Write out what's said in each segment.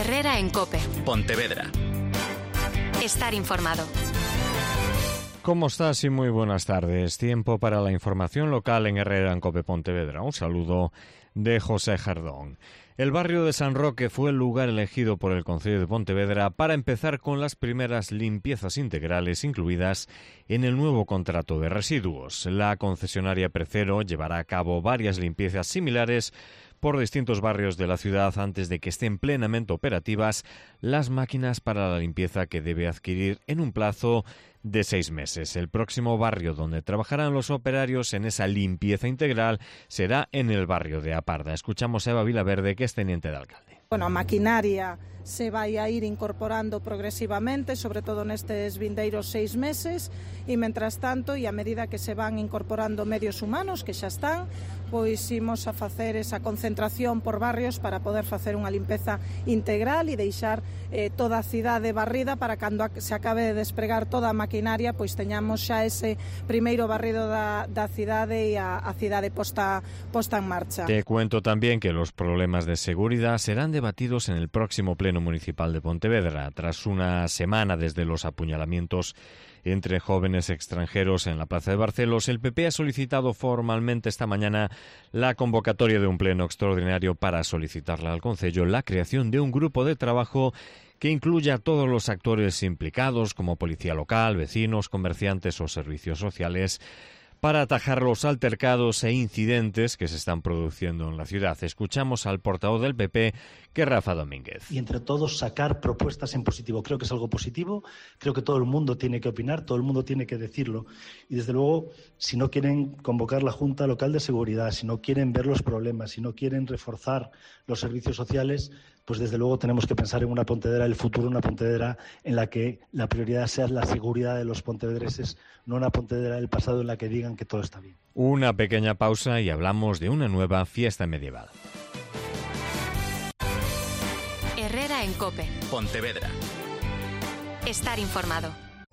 Herrera en COPE. Pontevedra. Estar informado. ¿Cómo estás? Y muy buenas tardes. Tiempo para la información local en Herrera en COPE Pontevedra. Un saludo de José Jardón. El barrio de San Roque fue el lugar elegido por el Concello de Pontevedra para empezar con las primeras limpiezas integrales incluidas en el nuevo contrato de residuos. La concesionaria Precero llevará a cabo varias limpiezas similares por distintos barrios de la ciudad antes de que estén plenamente operativas las máquinas para la limpieza que debe adquirir en un plazo de 6 meses. El próximo barrio donde trabajarán los operarios en esa limpieza integral será en el barrio de Aparda. Escuchamos a Eva Vilaverde, que es teniente de alcalde. Bueno, a maquinaria se vai a ir incorporando progresivamente, sobre todo nestes vindeiros 6 meses, e mentras tanto, e a medida que se van incorporando medios humanos, que xa están, pois imos a facer esa concentración por barrios para poder facer unha limpeza integral e deixar toda a cidade barrida para cando se acabe de despregar toda a maquinaria, pois teñamos xa ese primeiro barrido da cidade e a cidade posta en marcha. Te cuento también que los problemas de seguridad serán debatidos en el próximo Pleno Municipal de Pontevedra. Tras una semana desde los apuñalamientos entre jóvenes extranjeros en la Plaza de Barcelos, el PP ha solicitado formalmente esta mañana la convocatoria de un pleno extraordinario para solicitarle al Concello la creación de un grupo de trabajo que incluya a todos los actores implicados, como policía local, vecinos, comerciantes o servicios sociales, para atajar los altercados e incidentes que se están produciendo en la ciudad. Escuchamos al portavoz del PP, que es Rafa Domínguez. Y entre todos sacar propuestas en positivo. Creo que es algo positivo, creo que todo el mundo tiene que opinar, todo el mundo tiene que decirlo. Y desde luego, si no quieren convocar la Junta Local de Seguridad, si no quieren ver los problemas, si no quieren reforzar los servicios sociales, pues desde luego tenemos que pensar en una Pontevedra del futuro, una Pontevedra en la que la prioridad sea la seguridad de los pontevedreses, no una Pontevedra del pasado en la que digan que todo está bien. Una pequeña pausa y hablamos de una nueva fiesta medieval. Herrera en COPE. Pontevedra. Estar informado.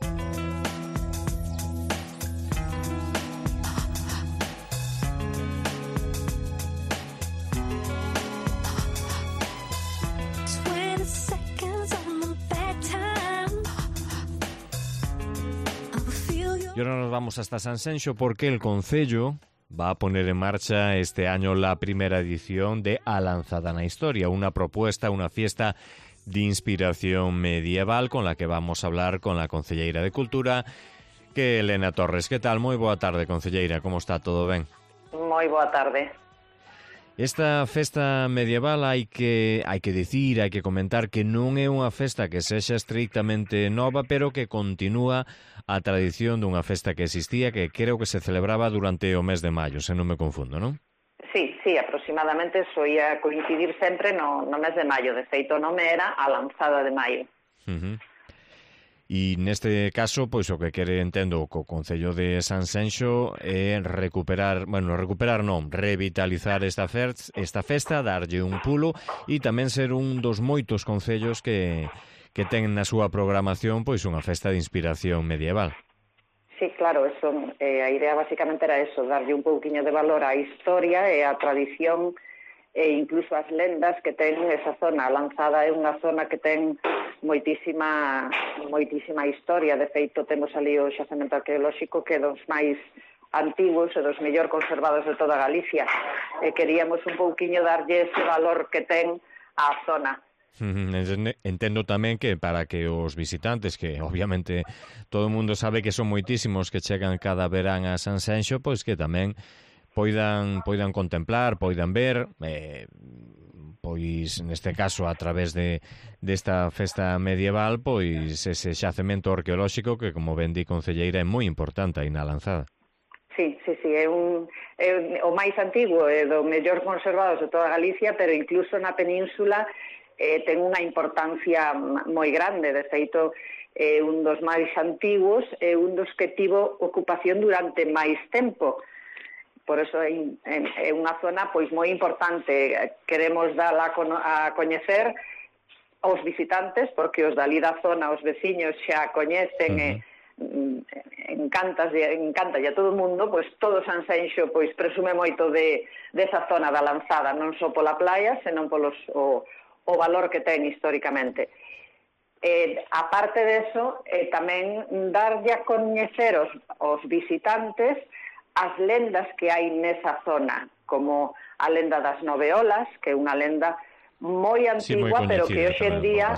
Y ahora nos vamos hasta San Senxo porque el Concello va a poner en marcha este año la primera edición de A Lanzada na Historia, una propuesta, una fiesta de inspiración medieval con la que vamos a hablar con la concelleira de Cultura, que é Elena Torres. Que tal? Moi boa tarde, concelleira, como está? Todo ben? Moi boa tarde. Esta festa medieval hai que dicir, hai que comentar que non é unha festa que sexa estrictamente nova, pero que continúa a tradición dunha festa que existía, que creo que se celebraba durante o mes de maio, se non me confundo, non? Sí, aproximadamente soía coincidir sempre no mes de maio. De feito, o nome era A Lanzada de Maio. E neste caso, pois o que quere, entendo, co Concello de San Senxo é revitalizar esta festa, darlle un pulo e tamén ser un dos moitos concellos que ten na súa programación pois unha festa de inspiración medieval. Sí, claro, eso, a idea basicamente era eso, darlle un pouquiño de valor á historia e á tradición e incluso as lendas que ten esa zona. A Lanzada é unha zona que ten moitísima historia. De feito, temos ali o xacemento arqueolóxico que é dos máis antigos e dos mellor conservados de toda Galicia. E queríamos un pouquiño darlle ese valor que ten á zona. Entendo tamén que para que os visitantes, que obviamente todo o mundo sabe que son moitísimos que chegan cada verán a San Senxo, pois que tamén poidan contemplar, poidan ver, pois neste caso a través desta festa medieval, pois ese xacemento arqueolóxico que, como ben di concelleira, é moi importante aí na Lanzada. Sí, é o máis antigo e do mellor conservado de toda Galicia, pero incluso na península ten unha importancia moi grande. De feito, é un dos máis antigos e un dos que tivo ocupación durante máis tempo. Por eso é unha zona pois moi importante. Queremos dala a coñecer aos visitantes, porque os dali da zona, os veciños xa coñecen encanta a todo o mundo, pois todo San Senxo pois presume moito desa zona da Lanzada, non só pola playa, senón polos o o valor que ten históricamente. Aparte de eso, tamén darlle a coñecer os visitantes as lendas que hai nesa zona, como a lenda das Nove Olas, que é unha lenda moi antigua, pero que hoxe en día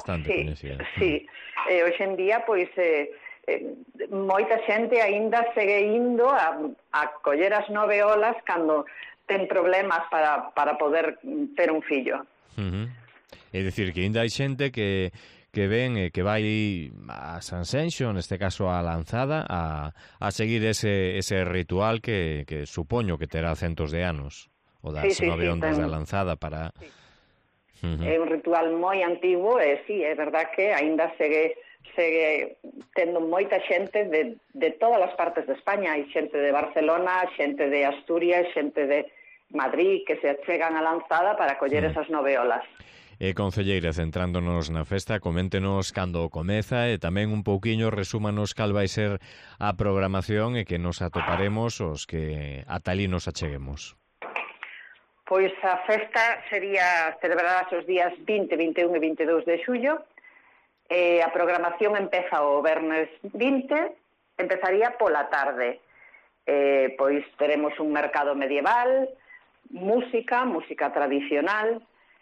hoxe en día pois moita xente aínda segue indo a coller as Nove Olas cando ten problemas para poder ter un fillo. É dicir, que aínda hai xente que ven e que vai a Sanxenxo, neste caso a Lanzada, a seguir ese ritual que supoño que terá centos de anos, o das Nove Ondas da Lanzada para... É un ritual moi antigo e sí, é verdad que aínda segue tendo moita xente de todas as partes de España. Hai xente de Barcelona, xente de Asturias, xente de Madrid que se achegan a Lanzada para coller esas Nove Olas. Concelleira, centrándonos na festa, coméntenos cando comeza e tamén un pouquiño resúmanos cal vai ser a programación e que nos atoparemos os que ata ali nos acheguemos. Pois a festa sería celebrada os días 20, 21 e 22 de xullo. A programación empeza o vernes 20, empezaría pola tarde. Pois teremos un mercado medieval, música tradicional,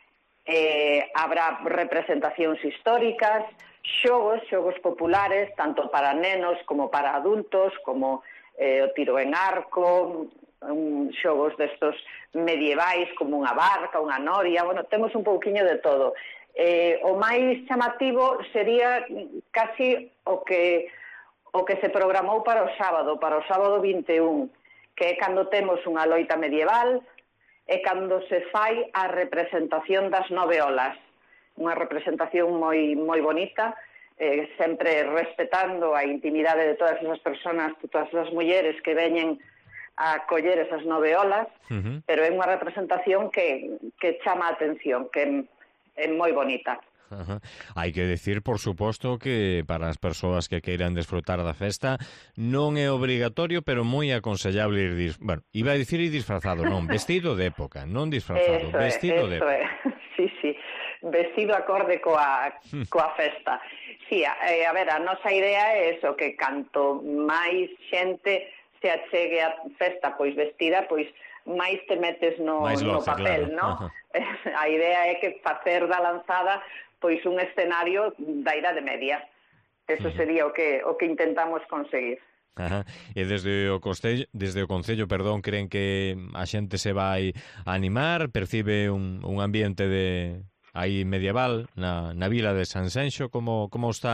habrá representacións históricas, xogos populares, tanto para nenos como para adultos, como o tiro en arco, xogos destos medievais como unha barca, unha noria, bueno, temos un pouquiño de todo. O máis chamativo sería casi o que se programou para o sábado 21, que é cando temos unha loita medieval e cando se fai a representación das Nove Olas, unha representación moi bonita, sempre respetando a intimidade de todas esas personas, de todas as mulleres que veñen a coller esas Nove Olas, pero é unha representación que chama a atención, que é moi bonita. Hai que decir, por suposto, que para as persoas que queiran desfrutar da festa non é obrigatorio, pero moi aconsellable ir iba a dicir ir disfrazado, non, vestido de época, non disfrazado, vestido de época. Sí, vestido acorde coa festa. Sí, a ver, a nosa idea é eso, que canto máis xente se achegue a festa pois vestida, pois máis te metes no papel, claro. No? A idea é que facer da Lanzada pois un escenario da Idade Media. Eso sería o que intentamos conseguir. E desde o Concello, creen que a xente se vai a animar, percibe un ambiente de aí medieval na vila de Sanxenxo, como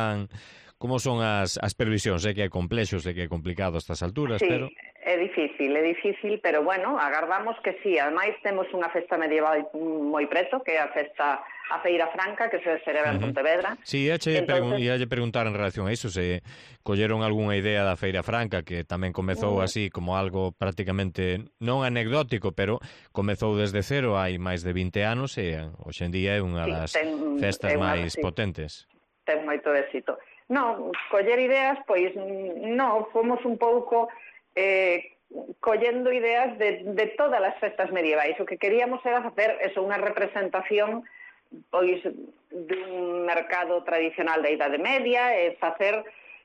son as previsións? Sei que é complexo, sei que é complicado a estas alturas, sí, pero... É difícil, pero bueno, agardamos que sí. Ademais, temos unha festa medieval moi preto, que é a Feira Franca, que se celebra en Pontevedra. Sí, ia lle preguntar en relación a iso, se colleron algunha idea da Feira Franca, que tamén comezou así como algo prácticamente non anecdótico, pero comezou desde cero hai máis de 20 anos e hoxe en día é unha das festas máis potentes. Ten moito éxito. Non, coller ideas, pois non, fomos un pouco collendo ideas de todas as festas medievais. O que queríamos era facer unha representación pois dun mercado tradicional da Idade Media, facer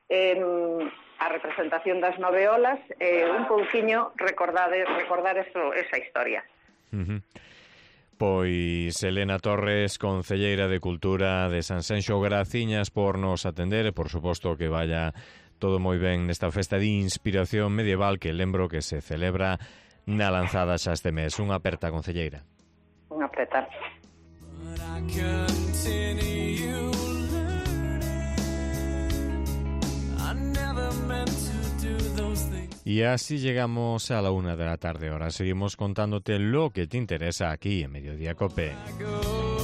a representación das Nove Olas, un pouquiño recordar esa historia. Pois Elena Torres, concelleira de Cultura de Sanxenxo, graciñas por nos atender e por suposto que vaya todo moi ben nesta festa de inspiración medieval que lembro que se celebra na Lanzada xa este mes. Unha aperta, concelleira. Unha aperta. Y así llegamos a la 1 de la tarde. Ahora seguimos contándote lo que te interesa aquí en Mediodía Cope.